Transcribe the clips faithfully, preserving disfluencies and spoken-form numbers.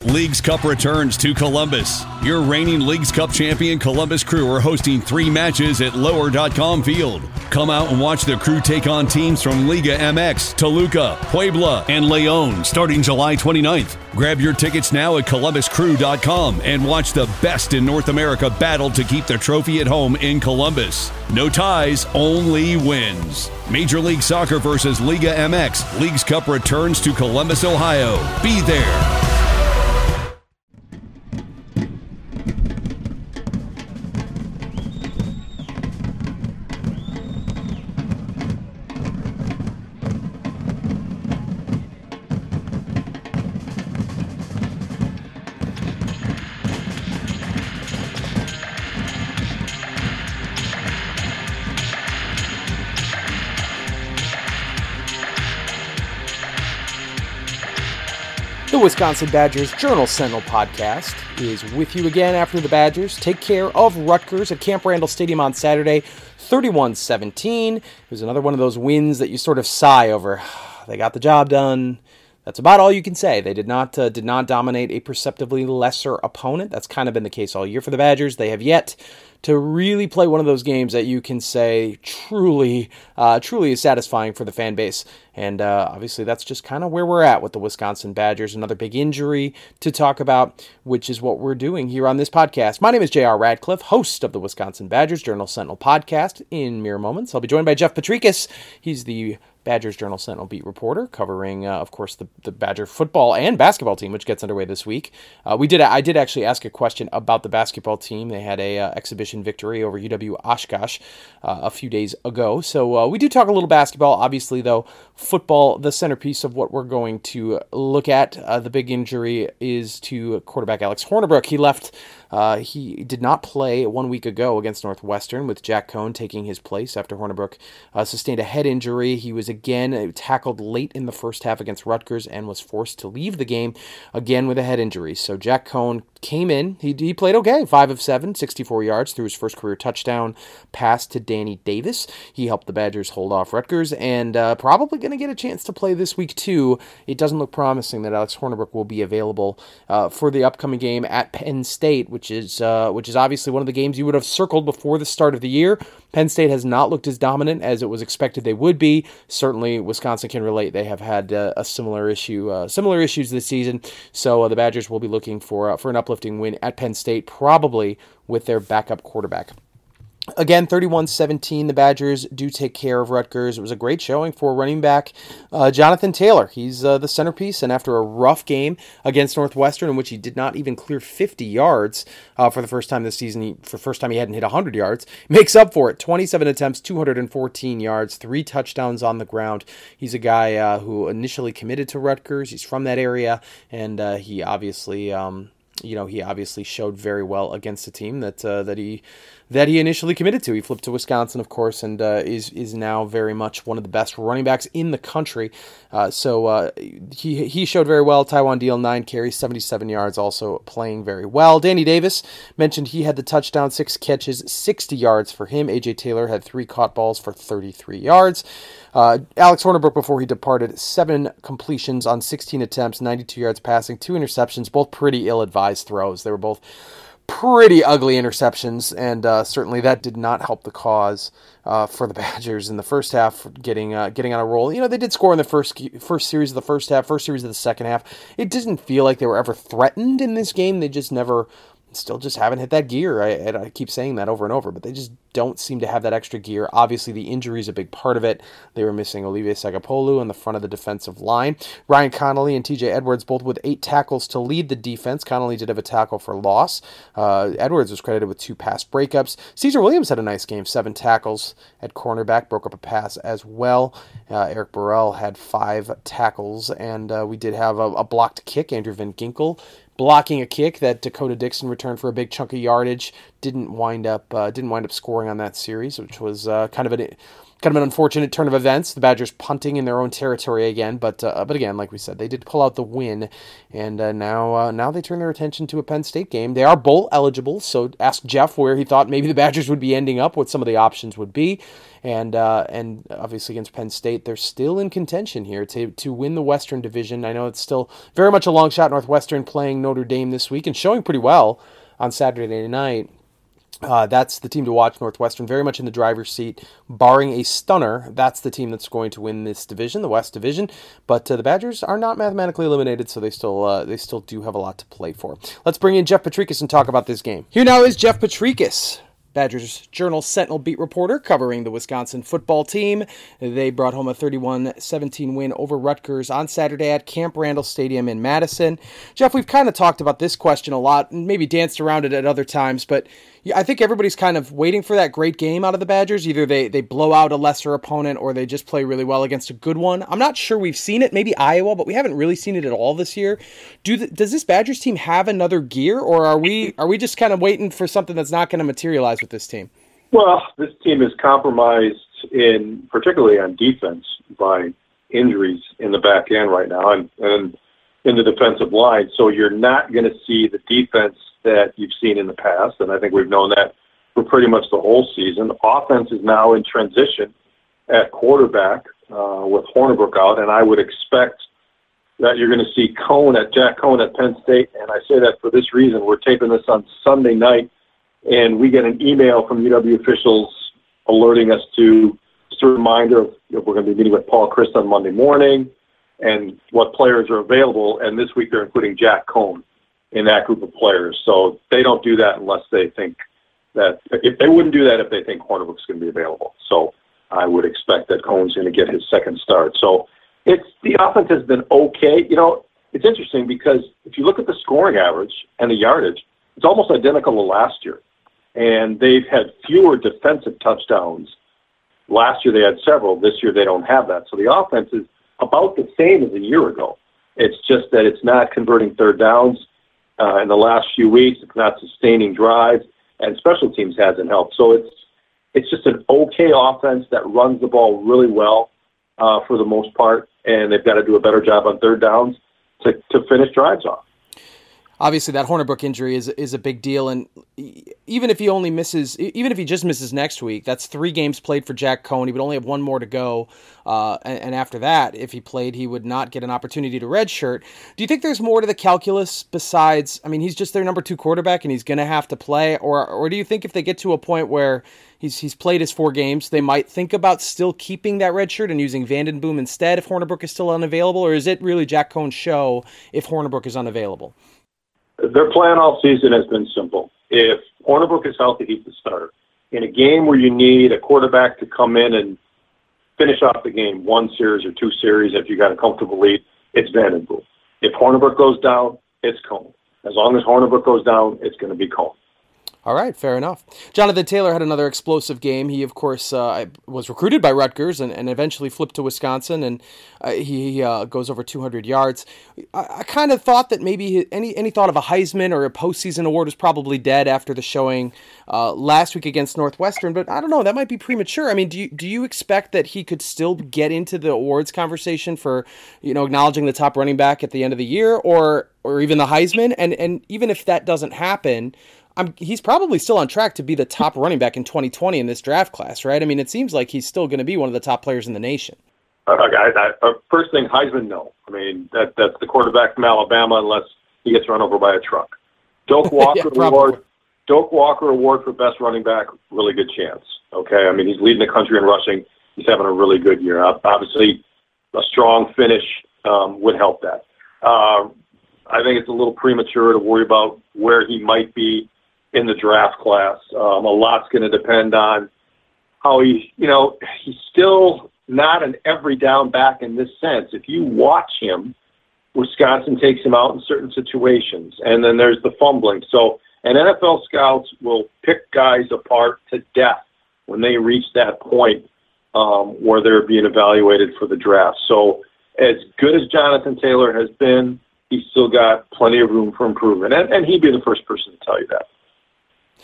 Leagues Cup returns to Columbus. Your reigning Leagues Cup champion Columbus Crew are hosting three matches at lower dot com Field. Come out and watch the Crew take on teams from Liga M X, Toluca, Puebla, and Leon starting July twenty-ninth. Grab your tickets now at columbus crew dot com and watch the best in North America battle to keep the trophy at home in Columbus. No ties, only wins. Major League Soccer versus Liga M X. Leagues Cup returns to Columbus, Ohio. Be there. The Wisconsin Badgers Journal Sentinel podcast is with you again after the Badgers take care of Rutgers at Camp Randall Stadium on Saturday, thirty-one seventeen. It was another one of those wins that you sort of sigh over. They got the job done. That's about all you can say. They did not uh, did not dominate a perceptibly lesser opponent. That's kind of been the case all year for the Badgers. They have yet to really play one of those games that you can say truly, uh, truly is satisfying for the fan base. And uh, obviously that's just kind of where we're at with the Wisconsin Badgers. Another big injury to talk about, which is what we're doing here on this podcast. My name is J R Radcliffe, host of the Wisconsin Badgers Journal Sentinel podcast. In mere moments, I'll be joined by Jeff Petrikis. He's the Badgers Journal Sentinel beat reporter, covering, uh, of course, the, the Badger football and basketball team, which gets underway this week. Uh, we did. I did actually ask a question about the basketball team. They had a uh, exhibition victory over U W Oshkosh uh, a few days ago. So uh, we do talk a little basketball. Obviously, though, football, the centerpiece of what we're going to look at. Uh, the big injury is to quarterback Alex Hornibrook. He left. Uh, he did not play one week ago against Northwestern, with Jack Cohn taking his place after Hornibrook uh, sustained a head injury. He was again tackled late in the first half against Rutgers and was forced to leave the game again with a head injury. So Jack Cohn came in. He, he played okay. five of seven, sixty-four yards, threw his first career touchdown pass to Danny Davis. He helped the Badgers hold off Rutgers, and uh, probably going to get a chance to play this week too. It doesn't look promising that Alex Hornibrook will be available uh, for the upcoming game at Penn State, which is uh, which is obviously one of the games you would have circled before the start of the year. Penn State has not looked as dominant as it was expected they would be. Certainly, Wisconsin can relate. They have had uh, a similar issue, uh, similar issues this season. So uh, the Badgers will be looking for uh, for an uplifting win at Penn State, probably with their backup quarterback. Again, thirty-one seventeen, the Badgers do take care of Rutgers. It was a great showing for running back uh, Jonathan Taylor. He's uh, the centerpiece, and after a rough game against Northwestern, in which he did not even clear fifty yards uh, for the first time this season, he, for the first time he hadn't hit one hundred yards, makes up for it. twenty-seven attempts, two hundred fourteen yards, three touchdowns on the ground. He's a guy uh, who initially committed to Rutgers. He's from that area, and uh, he obviously... Um, You know, he obviously showed very well against the team that uh, that he that he initially committed to. He flipped to Wisconsin, of course, and uh, is is now very much one of the best running backs in the country. Uh, so uh, he he showed very well. Tywan Deal, nine carries, seventy-seven yards, also playing very well. Danny Davis mentioned he had the touchdown, six catches, sixty yards for him. A J Taylor had three caught balls for thirty-three yards. Uh, Alex Hornibrook, before he departed, seven completions on sixteen attempts, ninety-two yards passing, two interceptions, both pretty ill-advised throws. They were both pretty ugly interceptions, and uh, certainly that did not help the cause uh, for the Badgers in the first half, getting uh, getting on a roll. You know, they did score in the first first series of the first half, first series of the second half. It didn't feel like they were ever threatened in this game. They just never... Still just haven't hit that gear. I, and I keep saying that over and over, but they just don't seem to have that extra gear. Obviously, the injury is a big part of it. They were missing Olivier Sagapolu in the front of the defensive line. Ryan Connolly and T J Edwards both with eight tackles to lead the defense. Connolly did have a tackle for loss. Uh, Edwards was credited with two pass breakups. Caesar Williams had a nice game, seven tackles at cornerback, broke up a pass as well. Uh, Eric Burrell had five tackles, and uh, we did have a, a blocked kick. Andrew Van Ginkel blocking a kick that Dakota Dixon returned for a big chunk of yardage. Didn't wind up uh, didn't wind up scoring on that series, which was uh, kind of an kind of an unfortunate turn of events. The Badgers punting in their own territory again, but uh, but again, like we said, they did pull out the win, and uh, now uh, now they turn their attention to a Penn State game. They are bowl eligible, so ask Jeff where he thought maybe the Badgers would be ending up, what some of the options would be, and uh, and obviously against Penn State, they're still in contention here to to win the Western Division. I know it's still very much a long shot. Northwestern playing Notre Dame this week and showing pretty well on Saturday night. Uh, that's the team to watch, Northwestern, very much in the driver's seat. Barring a stunner, that's the team that's going to win this division, the West Division. But uh, the Badgers are not mathematically eliminated, so they still uh, they still do have a lot to play for. Let's bring in Jeff Petrikis and talk about this game. Here now is Jeff Petrikis, Badgers Journal Sentinel beat reporter covering the Wisconsin football team. They brought home a thirty-one seventeen win over Rutgers on Saturday at Camp Randall Stadium in Madison. Jeff, we've kind of talked about this question a lot and maybe danced around it at other times, but I think everybody's kind of waiting for that great game out of the Badgers. Either they, they blow out a lesser opponent or they just play really well against a good one. I'm not sure we've seen it, maybe Iowa, but we haven't really seen it at all this year. Do the, does this Badgers team have another gear, or are we are we just kind of waiting for something that's not going to materialize with this team? Well, this team is compromised, in particularly on defense, by injuries in the back end right now and, and in the defensive line. So you're not going to see the defense that you've seen in the past, and I think we've known that for pretty much the whole season. Offense is now in transition at quarterback uh, with Hornibrook out, and I would expect that you're going to see Cohn at Jack Cohn at Penn State, and I say that for this reason. We're taping this on Sunday night, and we get an email from U W officials alerting us to just a reminder of, you know, we're going to be meeting with Paul Chryst on Monday morning and what players are available, and this week they're including Jack Cohn in that group of players. So they don't do that unless they think that, if they wouldn't do that if they think Hornibrook's going to be available. So I would expect that Cohn's going to get his second start. So it's, the offense has been okay. You know, it's interesting because if you look at the scoring average and the yardage, it's almost identical to last year. And they've had fewer defensive touchdowns. Last year they had several. This year they don't have that. So the offense is about the same as a year ago. It's just that it's not converting third downs. Uh, in the last few weeks, it's not sustaining drives, and special teams hasn't helped. So it's it's just an okay offense that runs the ball really well uh, for the most part, and they've got to do a better job on third downs to, to finish drives off. Obviously, that Hornibrook injury is is a big deal, and even if he only misses, even if he just misses next week, that's three games played for Jack Cohn. He would only have one more to go, uh, and, and after that, if he played, he would not get an opportunity to redshirt. Do you think there's more to the calculus besides? I mean, he's just their number two quarterback, and he's going to have to play, or or do you think if they get to a point where he's he's played his four games, they might think about still keeping that redshirt and using Vandenboom instead if Hornibrook is still unavailable, or is it really Jack Cohn's show if Hornibrook is unavailable? Their plan all season has been simple. If Hornibrook is healthy, he's the starter. In a game where you need a quarterback to come in and finish off the game, one series or two series, if you got a comfortable lead, it's Vandenboom. If Hornibrook goes down, it's Cohn. As long as Hornibrook goes down, it's going to be Cohn. All right, fair enough. Jonathan Taylor had another explosive game. He, of course, uh, was recruited by Rutgers and, and eventually flipped to Wisconsin, and uh, he uh, goes over two hundred yards. I, I kind of thought that maybe any any thought of a Heisman or a postseason award was probably dead after the showing uh, last week against Northwestern, but I don't know, that might be premature. I mean, do you, do you expect that he could still get into the awards conversation for, you know, acknowledging the top running back at the end of the year, or or even the Heisman? And, and even if that doesn't happen, I'm, he's probably still on track to be the top running back in twenty twenty in this draft class, right? I mean, it seems like he's still going to be one of the top players in the nation. Uh, guys, I, uh, first thing, Heisman, no. I mean, that that's the quarterback from Alabama unless he gets run over by a truck. Doak Walker yeah, Award, Doak Walker Award for best running back, really good chance. Okay, I mean, he's leading the country in rushing. He's having a really good year. Obviously, a strong finish um, would help that. Uh, I think it's a little premature to worry about where he might be in the draft class. Um, a lot's going to depend on how he, you know, he's still not an every down back in this sense. If you watch him, Wisconsin takes him out in certain situations, and then there's the fumbling. So, and N F L scouts will pick guys apart to death when they reach that point um, where they're being evaluated for the draft. So, as good as Jonathan Taylor has been, he's still got plenty of room for improvement, and, and he'd be the first person to tell you that.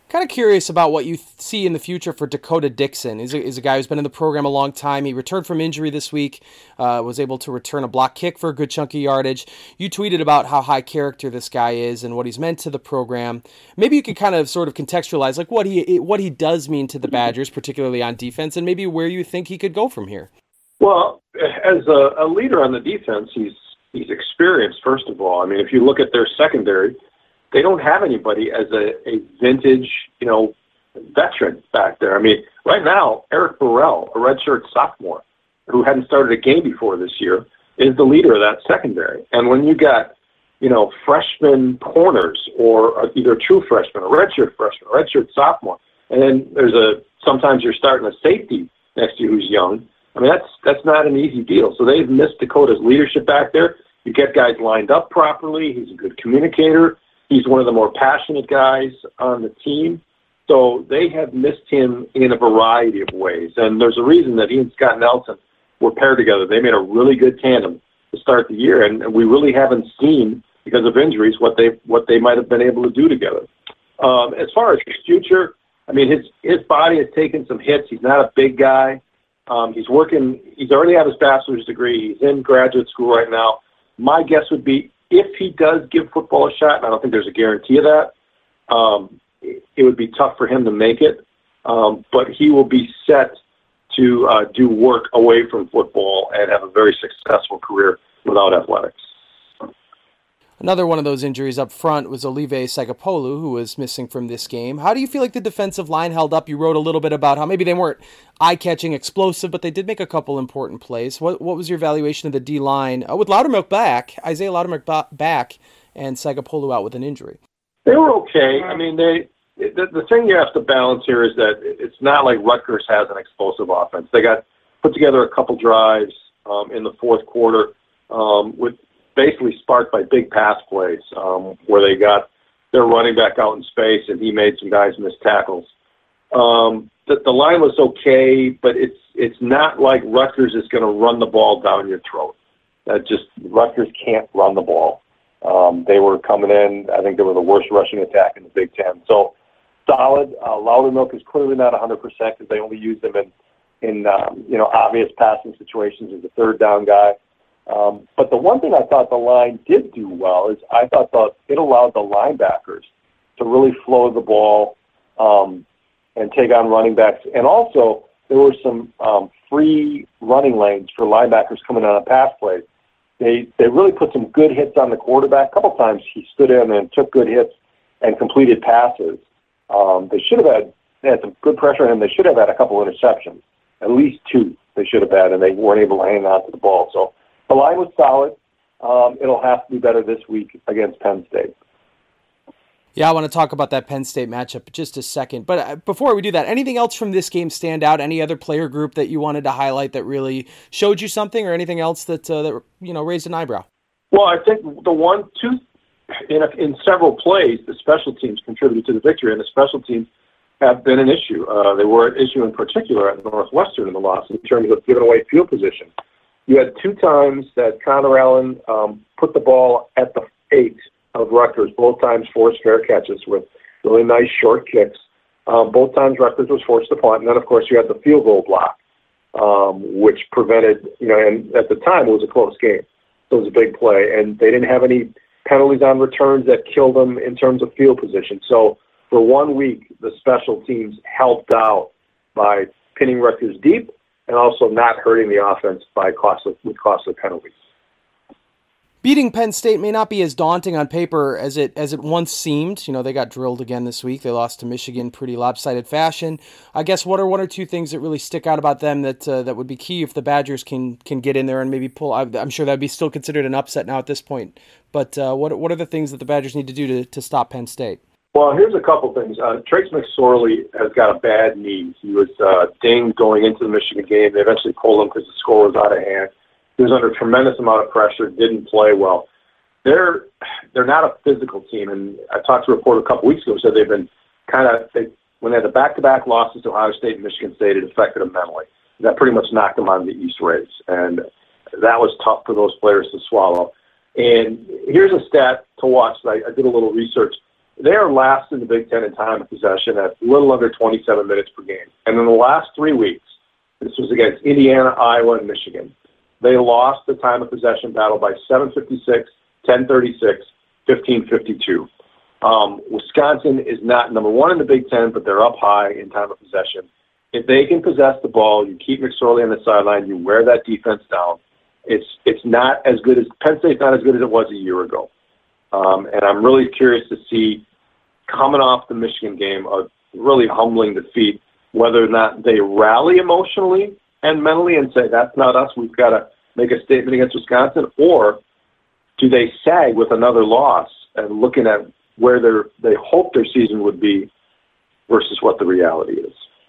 Kind of curious about what you th- see in the future for Dakota Dixon. He's a, he's a guy who's been in the program a long time. He returned from injury this week, uh, was able to return a block kick for a good chunk of yardage. You tweeted about how high character this guy is and what he's meant to the program. Maybe you could kind of sort of contextualize like what he what he does mean to the Badgers, particularly on defense, and maybe where you think he could go from here. Well, as a, a leader on the defense, he's he's experienced, first of all. I mean, if you look at their secondary, they don't have anybody as a, a vintage, you know, veteran back there. I mean, right now, Eric Burrell, a redshirt sophomore who hadn't started a game before this year, is the leader of that secondary. And when you got, you know, freshman corners or either a true freshman, a redshirt freshman, a redshirt sophomore, and then there's a sometimes you're starting a safety next to you who's young. I mean, that's that's not an easy deal. So they've missed Dakota's leadership back there. You get guys lined up properly. He's a good communicator. He's one of the more passionate guys on the team. So they have missed him in a variety of ways. And there's a reason that he and Scott Nelson were paired together. They made a really good tandem to start the year. And, and we really haven't seen, because of injuries, what they what they might have been able to do together. Um, as far as his future, I mean, his, his body has taken some hits. He's not a big guy. Um, he's working. He's already have his bachelor's degree. He's in graduate school right now. My guess would be, if he does give football a shot, and I don't think there's a guarantee of that, um, it would be tough for him to make it. Um, but he will be set to uh, do work away from football and have a very successful career without athletics. Another one of those injuries up front was Olive Sagapolu, who was missing from this game. How do you feel like the defensive line held up? You wrote a little bit about how maybe they weren't eye-catching, explosive, but they did make a couple important plays. What what was your evaluation of the D-line uh, with Loudermilk back, Isaiah Loudermilk ba- back, and Sagapolu out with an injury? They were okay. I mean, they the, the thing you have to balance here is that it's not like Rutgers has an explosive offense. They got put together a couple drives um, in the fourth quarter um, with basically sparked by big pass plays um, where they got their running back out in space and he made some guys miss tackles. Um, the, the line was okay, but it's it's not like Rutgers is going to run the ball down your throat. That just Rutgers can't run the ball. Um, they were coming in. I think they were the worst rushing attack in the Big Ten. So solid. Uh, Loudermilk is clearly not one hundred percent because they only use them in in um, you know obvious passing situations as a third down guy. Um, but the one thing I thought the line did do well is I thought the, it allowed the linebackers to really flow the ball um, and take on running backs. And also there were some um, free running lanes for linebackers coming on a pass play. They they really put some good hits on the quarterback. A couple times he stood in and took good hits and completed passes. Um, they should have had they had some good pressure on him. They should have had a couple interceptions, at least two they should have had, and they weren't able to hang on to the ball. So the line was solid. Um, it'll have to be better this week against Penn State. Yeah, I want to talk about that Penn State matchup in just a second. But before we do that, anything else from this game stand out? Any other player group that you wanted to highlight that really showed you something, or anything else that uh, that you know raised an eyebrow? Well, I think the one, two, in a, in several plays, the special teams contributed to the victory, and the special teams have been an issue. Uh, they were an issue in particular at Northwestern in the loss in terms of giving away field position. You had two times that Connor Allen um, put the ball at the eight of Rutgers, both times forced fair catches with really nice short kicks. Um, both times Rutgers was forced to punt. And then, of course, you had the field goal block, um, which prevented, you know, and at the time it was a close game. So it was a big play. And they didn't have any penalties on returns that killed them in terms of field position. So for one week, the special teams helped out by pinning Rutgers deep and also not hurting the offense by costly, with costly penalties. Beating Penn State may not be as daunting on paper as it as it once seemed. You know, they got drilled again this week. They lost to Michigan pretty lopsided fashion. I guess what are one or two things that really stick out about them that uh, that would be key if the Badgers can can get in there and maybe pull? I'm sure that'd be still considered an upset now at this point. But uh, what what are the things that the Badgers need to do to, to stop Penn State? Well, here's a couple things. Uh, Trace McSorley has got a bad knee. He was uh, dinged going into the Michigan game. They eventually pulled him because the score was out of hand. He was under a tremendous amount of pressure, didn't play well. They're they're not a physical team, and I talked to a reporter a couple weeks ago who said they've been kind of, they, when they had the back-to-back losses to Ohio State and Michigan State, it affected them mentally. That pretty much knocked them on the East race, and that was tough for those players to swallow. And here's a stat to watch. I, I did a little research. they are last in the Big Ten in time of possession at a little under twenty-seven minutes per game. And in the last three weeks, this was against Indiana, Iowa, and Michigan, they lost the time of possession battle by seven fifty-six, ten thirty-six, fifteen fifty-two. Um, Wisconsin is not number one in the Big Ten, but they're up high in time of possession. If they can possess the ball, you keep McSorley on the sideline, you wear that defense down. It's it's not as good as Penn State's not as good as it was a year ago. Um, and I'm really curious to see, coming off the Michigan game, a really humbling defeat, whether or not they rally emotionally and mentally and say, that's not us, we've got to make a statement against Wisconsin, or do they sag with another loss and looking at where they're, they hope their season would be versus what the reality is.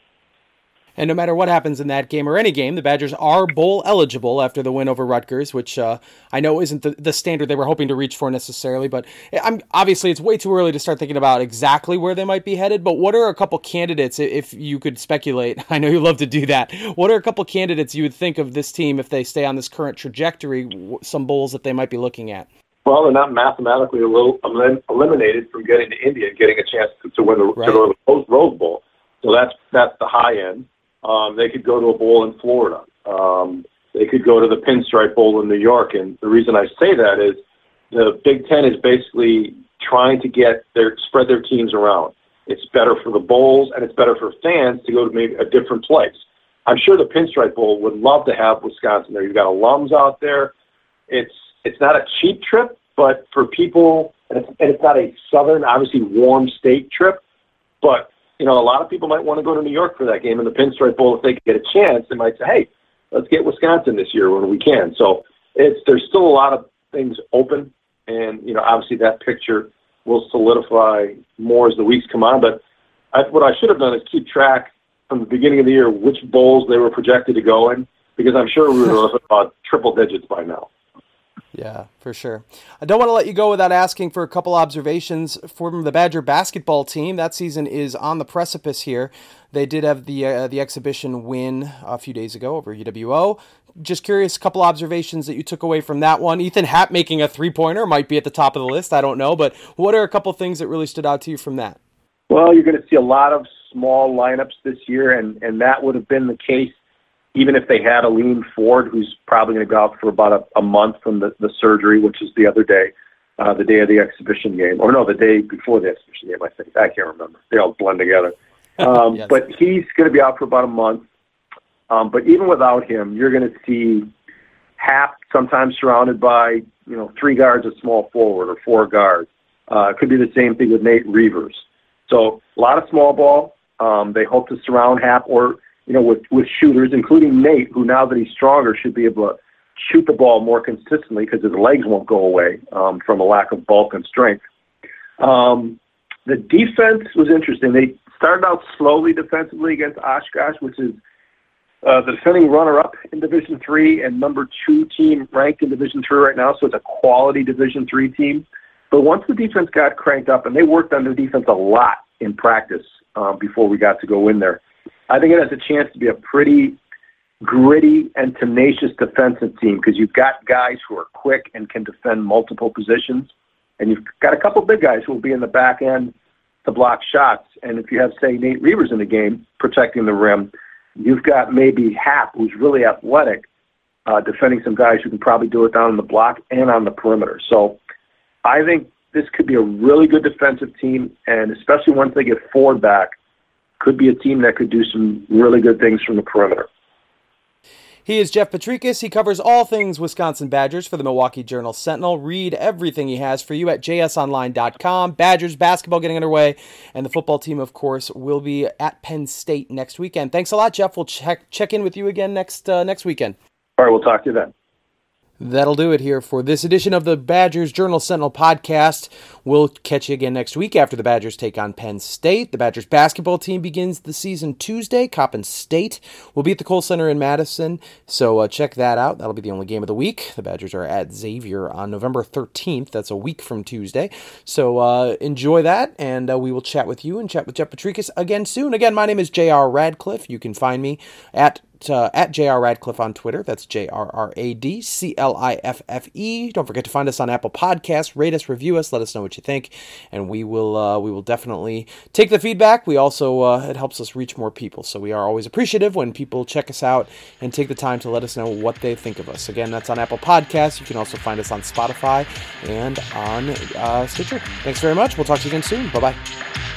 And no matter what happens in that game or any game, the Badgers are bowl eligible after the win over Rutgers, which uh, I know isn't the, the standard they were hoping to reach for necessarily. But I'm obviously it's way too early to start thinking about exactly where they might be headed. But what are a couple candidates, if you could speculate? I know you love to do that. What are a couple candidates you would think of this team if they stay on this current trajectory, some bowls that they might be looking at? Well, they're not mathematically a little elim- eliminated from getting to India and getting a chance to, to win the, right. to go to the Rose Bowl. So that's that's the high end. Um, they could go to a bowl in Florida. Um, they could go to the Pinstripe Bowl in New York. And the reason I say that is the Big Ten is basically trying to get their spread their teams around. It's better for the bowls, and it's better for fans to go to maybe a different place. I'm sure the Pinstripe Bowl would love to have Wisconsin there. You've got alums out there. It's it's not a cheap trip, but for people, and it's, and it's not a southern, obviously warm state trip, but you know, a lot of people might want to go to New York for that game in the Pinstripe Bowl. If they get a chance, they might say, hey, let's get Wisconsin this year when we can. So it's there's still a lot of things open, and, you know, obviously that picture will solidify more as the weeks come on. But I, what I should have done is keep track from the beginning of the year which bowls they were projected to go in, because I'm sure we were about triple digits by now. Yeah, for sure. I don't want to let you go without asking for a couple observations from the Badger basketball team. That season is on the precipice here. They did have the uh, the exhibition win a few days ago over U W O. Just curious, a couple observations that you took away from that one. Ethan Happ making a three-pointer might be at the top of the list. I don't know, but what are a couple things that really stood out to you from that? Well, you're going to see a lot of small lineups this year, and, and that would have been the case even if they had Aleem Ford, who's probably going to go out for about a, a month from the, the surgery, which is the other day, uh, the day of the exhibition game. Or no, the day before the exhibition game, I think. I can't remember. They all blend together. Um, yes. But he's going to be out for about a month. Um, but even without him, you're going to see Happ sometimes surrounded by, you know, three guards, a small forward, or four guards. Uh, it could be the same thing with Nate Reavers. So a lot of small ball. Um, they hope to surround Happ or, you know, with, with shooters, including Nate, who now that he's stronger should be able to shoot the ball more consistently because his legs won't go away um, from a lack of bulk and strength. Um, the defense was interesting. They started out slowly defensively against Oshkosh, which is uh, the defending runner-up in Division three and number two team ranked in Division three right now, so it's a quality Division three team. But once the defense got cranked up, and they worked on their defense a lot in practice uh, before we got to go in there, I think it has a chance to be a pretty gritty and tenacious defensive team because you've got guys who are quick and can defend multiple positions, and you've got a couple big guys who will be in the back end to block shots. And if you have, say, Nate Reavers in the game protecting the rim, you've got maybe Happ, who's really athletic, uh, defending some guys who can probably do it down in the block and on the perimeter. So I think this could be a really good defensive team, and especially once they get Ford back, could be a team that could do some really good things from the perimeter. He is Jeff Petrikis. He covers all things Wisconsin Badgers for the Milwaukee Journal-Sentinel. Read everything he has for you at j s online dot com. Badgers basketball getting underway, and the football team, of course, will be at Penn State next weekend. Thanks a lot, Jeff. We'll check check in with you again next uh, next weekend. All right, we'll talk to you then. That'll do it here for this edition of the Badgers Journal-Sentinel podcast. We'll catch you again next week after the Badgers take on Penn State. The Badgers basketball team begins the season Tuesday. Coppin State will be at the Kohl Center in Madison, so uh, check that out. That'll be the only game of the week. The Badgers are at Xavier on November thirteenth. That's a week from Tuesday. So uh, enjoy that, and uh, we will chat with you and chat with Jeff Petrikis again soon. Again, my name is J R Radcliffe. You can find me at uh, at J R Radcliffe on Twitter. That's J R R A D C L I F F E. Don't forget to find us on Apple Podcasts. Rate us, review us, let us know what you think, and we will uh, we will definitely take the feedback. We also uh, it helps us reach more people, so we are always appreciative when people check us out and take the time to let us know what they think of us. Again, that's on Apple Podcasts. You can also find us on Spotify and on uh, Stitcher. Thanks very much. We'll talk to you again soon. Bye bye.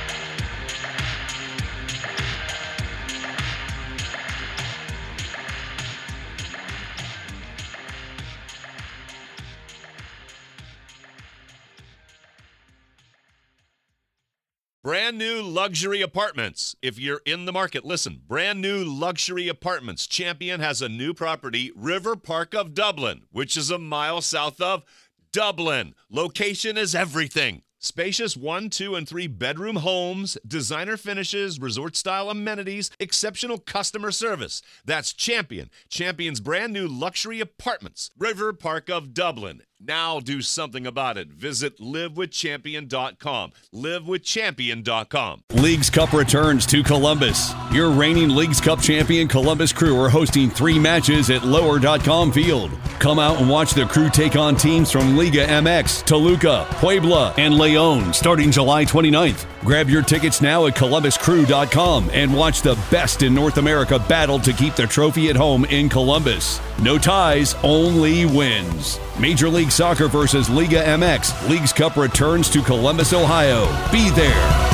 Brand new luxury apartments. If you're in the market, listen. Brand new luxury apartments. Champion has a new property, River Park of Dublin, which is a mile south of Dublin. Location is everything. Spacious one, two, and three bedroom homes, designer finishes, resort-style amenities, exceptional customer service. That's Champion. Champion's brand new luxury apartments. River Park of Dublin. Now do something about it. Visit live with champion dot com. live with champion dot com. Leagues Cup returns to Columbus. Your reigning Leagues Cup champion Columbus Crew are hosting three matches at lower dot com field. Come out and watch the Crew take on teams from Liga M X, Toluca, Puebla, and León starting July twenty-ninth. Grab your tickets now at columbus crew dot com and watch the best in North America battle to keep the trophy at home in Columbus. No ties, only wins. Major League Soccer versus Liga M X. Leagues Cup returns to Columbus, Ohio. Be there.